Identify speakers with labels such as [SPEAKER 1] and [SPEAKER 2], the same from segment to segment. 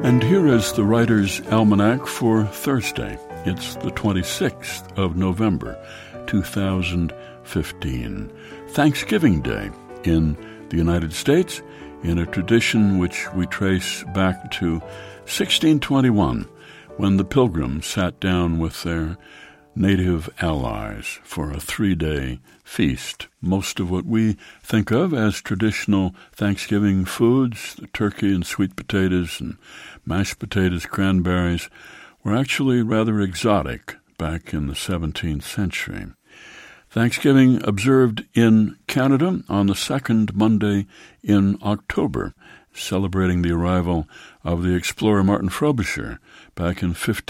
[SPEAKER 1] And here is the Writer's Almanac for Thursday. It's the 26th of November, 2015. Thanksgiving Day in the United States, in a tradition which we trace back to 1621, when the Pilgrims sat down with their native allies for a 3-day feast. Most of what we think of as traditional Thanksgiving foods, the turkey and sweet potatoes and mashed potatoes, cranberries, were actually rather exotic back in the 17th century. Thanksgiving observed in Canada on the second Monday in October, celebrating the arrival of the explorer Martin Frobisher back in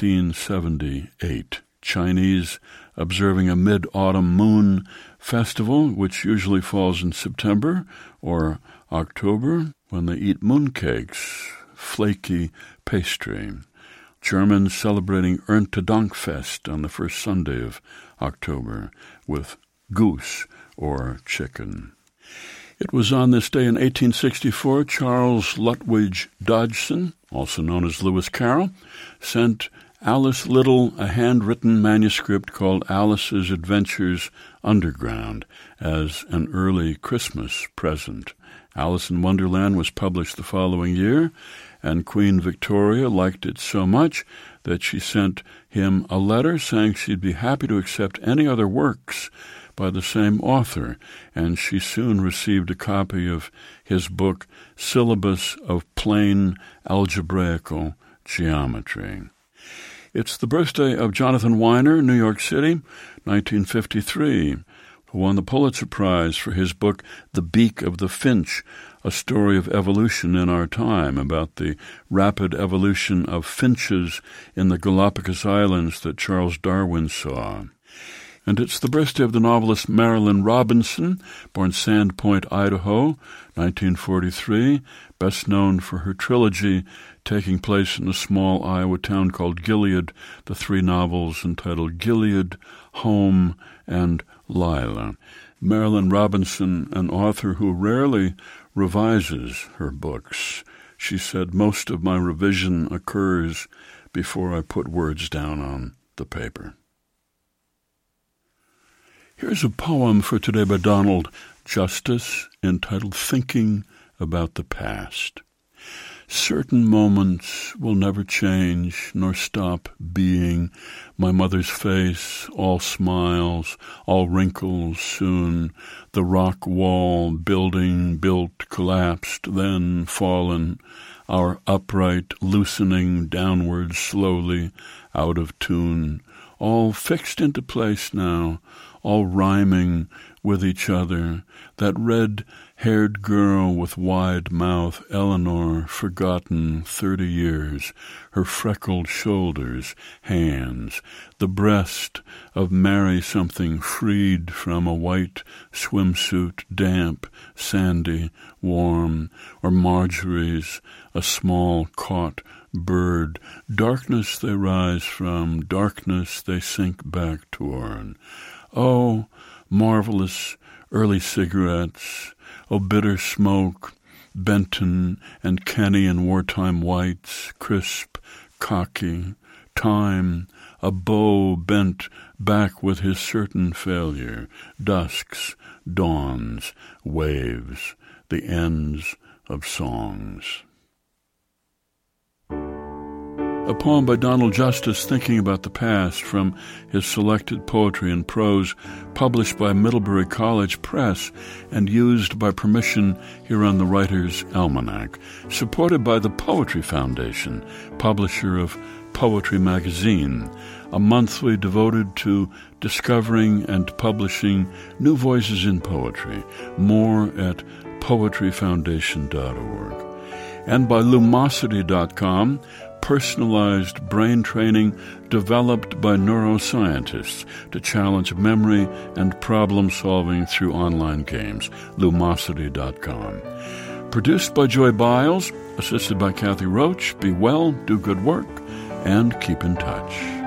[SPEAKER 1] 1578. Chinese observing a mid-autumn moon festival, which usually falls in September or October, when they eat mooncakes, flaky pastry. Germans celebrating Erntedankfest on the first Sunday of October with goose or chicken. It was on this day in 1864 Charles Lutwidge Dodgson, also known as Lewis Carroll, sent Alice Little a handwritten manuscript called Alice's Adventures Underground as an early Christmas present. Alice in Wonderland was published the following year, and Queen Victoria liked it so much that she sent him a letter saying she'd be happy to accept any other works by the same author, and she soon received a copy of his book, Syllabus of Plain Algebraical Geometry. It's the birthday of Jonathan Weiner, New York City, 1953, who won the Pulitzer Prize for his book, The Beak of the Finch, a story of evolution in our time, about the rapid evolution of finches in the Galapagos Islands that Charles Darwin saw. And it's the birthday of the novelist Marilynne Robinson, born Sandpoint, Idaho, 1943, best known for her trilogy taking place in a small Iowa town called Gilead, the 3 novels entitled Gilead, Home, and Lila. Marilynne Robinson, an author who rarely revises her books. She said, most of my revision occurs before I put words down on the paper. Here's a poem for today by Donald Justice entitled Thinking About the Past. Certain moments will never change nor stop being. My mother's face, all smiles, all wrinkles soon. The rock wall, building, built, collapsed, then fallen. Our upright, loosening downward slowly, out of tune. All fixed into place now, all rhyming with each other. That red-haired girl with wide mouth, Eleanor, forgotten 30 years. Her freckled shoulders, hands. The breast of Mary something freed from a white swimsuit, damp, sandy, warm. Or Marjorie's, a small caught bird. Darkness they rise from, darkness they sink back toward. Oh, marvelous early cigarettes, oh, bitter smoke, Benton and Kenny in wartime whites, crisp, cocky, time, a bow bent back with his certain failure, dusks, dawns, waves, the ends of songs. A poem by Donald Justice, Thinking About the Past, from his selected poetry and prose, published by Middlebury College Press and used by permission here on the Writer's Almanac, supported by the Poetry Foundation, publisher of Poetry Magazine, a monthly devoted to discovering and publishing new voices in poetry. More at poetryfoundation.org. And by Lumosity.com, personalized brain training developed by neuroscientists to challenge memory and problem-solving through online games. Lumosity.com. Produced by Joy Biles, assisted by Kathy Roach. Be well, do good work, and keep in touch.